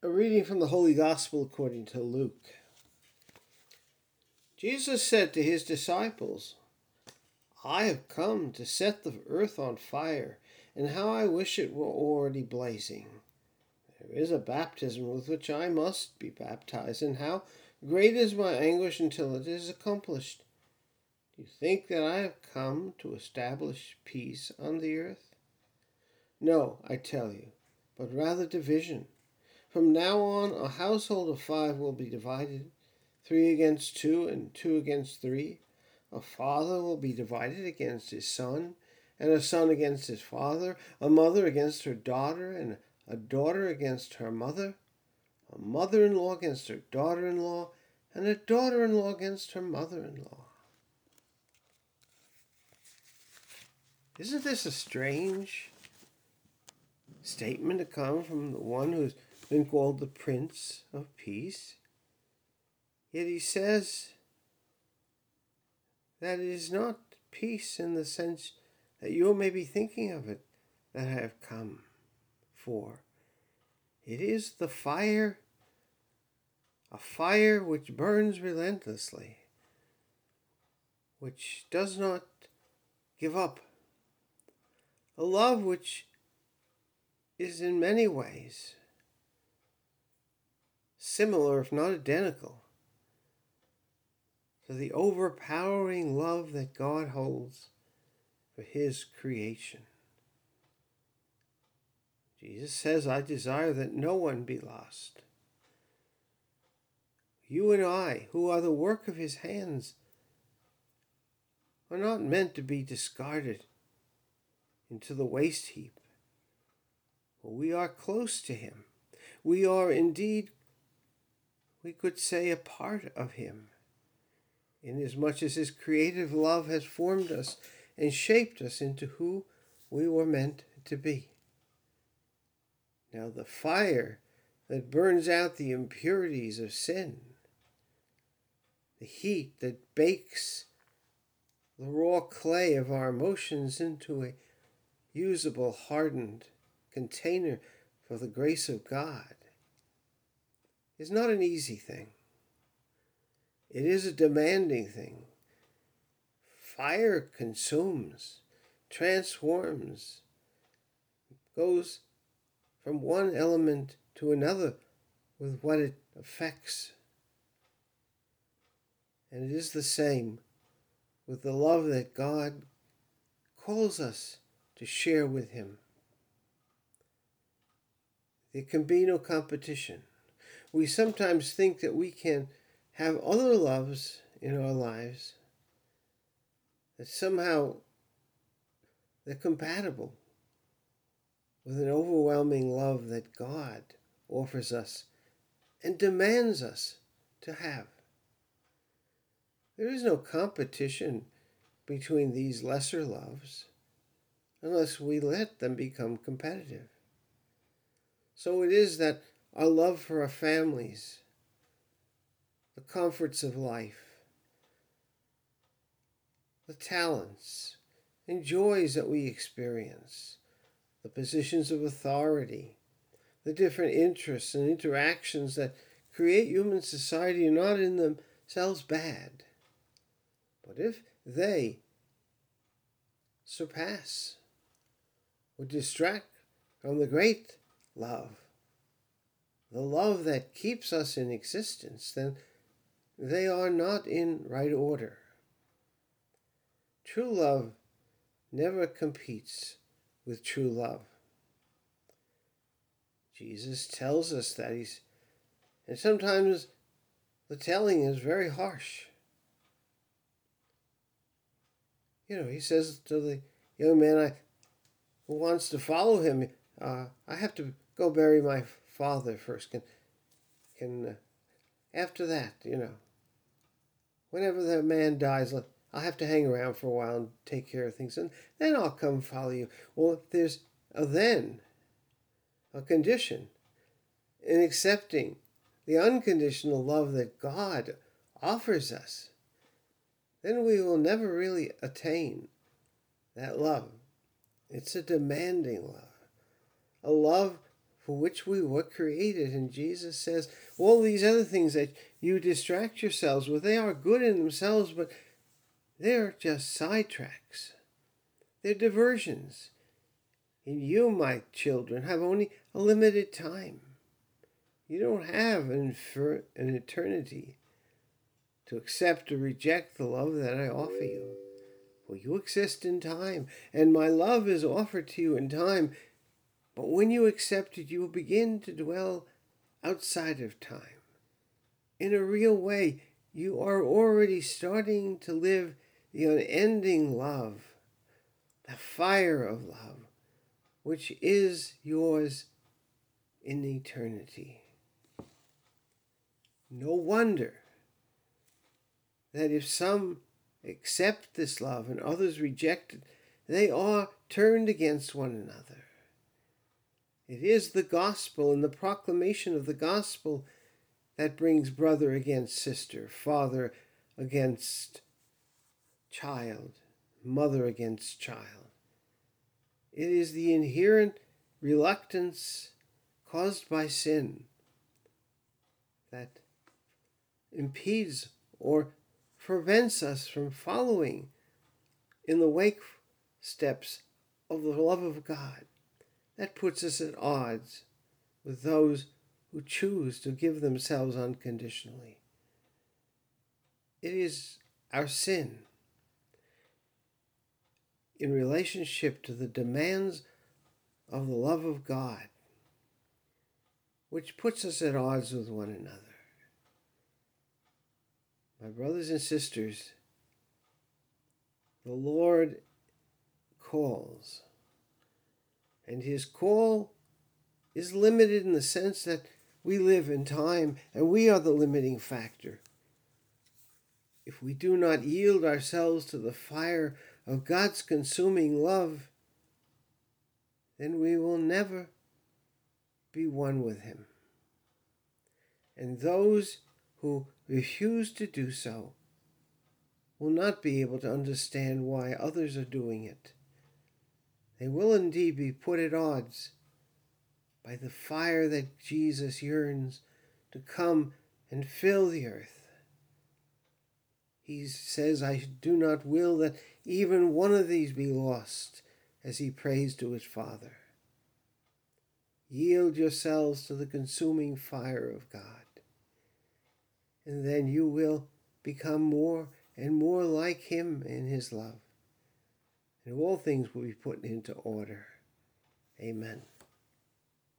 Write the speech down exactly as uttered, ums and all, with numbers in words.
A reading from the Holy Gospel according to Luke. Jesus said to his disciples, "I have come to set the earth on fire, and how I wish it were already blazing. There is a baptism with which I must be baptized, and how great is my anguish until it is accomplished. Do you think that I have come to establish peace on the earth? No, I tell you, but rather division. From now on, a household of five will be divided, three against two and two against three. A father will be divided against his son, and a son against his father, a mother against her daughter, and a daughter against her mother, a mother-in-law against her daughter-in-law, and a daughter-in-law against her mother-in-law." Isn't this a strange statement to come from the one who's been called the Prince of Peace? Yet he says that it is not peace in the sense that you may be thinking of it that I have come for. It is the fire, a fire which burns relentlessly, which does not give up, a love which is in many ways similar, if not identical, to the overpowering love that God holds for his creation. Jesus says, "I desire that no one be lost." You and I, who are the work of his hands, are not meant to be discarded into the waste heap. We are close to him. We are indeed, we could say, a part of him, inasmuch as his creative love has formed us and shaped us into who we were meant to be. Now the fire that burns out the impurities of sin, the heat that bakes the raw clay of our emotions into a usable, hardened container for the grace of God, is not an easy thing. It is a demanding thing. Fire consumes, transforms, goes from one element to another with what it affects. And it is the same with the love that God calls us to share with him. There can be no competition. We sometimes think that we can have other loves in our lives, that somehow they're compatible with an overwhelming love that God offers us and demands us to have. There is no competition between these lesser loves unless we let them become competitive. So it is that our love for our families, the comforts of life, the talents and joys that we experience, the positions of authority, the different interests and interactions that create human society are not in themselves bad. But if they surpass or distract from the great love, the love that keeps us in existence, then they are not in right order. True love never competes with true love. Jesus tells us that he's, and sometimes the telling is very harsh. You know, he says to the young man I, who wants to follow him, uh, I have to go bury my father first. Can, can uh, after that, you know, whenever the man dies, I'll have to hang around for a while and take care of things, and then I'll come follow you. Well, if there's a then, a condition in accepting the unconditional love that God offers us, then we will never really attain that love. It's a demanding love, a love for which we were created. And Jesus says, all these other things that you distract yourselves with, they are good in themselves, but they're just sidetracks. They're diversions. And you, my children, have only a limited time. You don't have an, an eternity to accept or reject the love that I offer you. For you exist in time, and my love is offered to you in time. But when you accept it, you will begin to dwell outside of time. In a real way, you are already starting to live the unending love, the fire of love, which is yours in eternity. No wonder that if some accept this love and others reject it, they are turned against one another. It is the gospel and the proclamation of the gospel that brings brother against sister, father against child, mother against child. It is the inherent reluctance caused by sin that impedes or prevents us from following in the wake steps of the love of God. That puts us at odds with those who choose to give themselves unconditionally. It is our sin in relationship to the demands of the love of God which puts us at odds with one another. My brothers and sisters, the Lord calls, and his call is limited in the sense that we live in time and we are the limiting factor. If we do not yield ourselves to the fire of God's consuming love, then we will never be one with him. And those who refuse to do so will not be able to understand why others are doing it. They will indeed be put at odds by the fire that Jesus yearns to come and fill the earth. He says, I do not will that even one of these be lost, as he prays to his Father. Yield yourselves to the consuming fire of God, and then you will become more and more like him in his love, and all things will be put into order. Amen.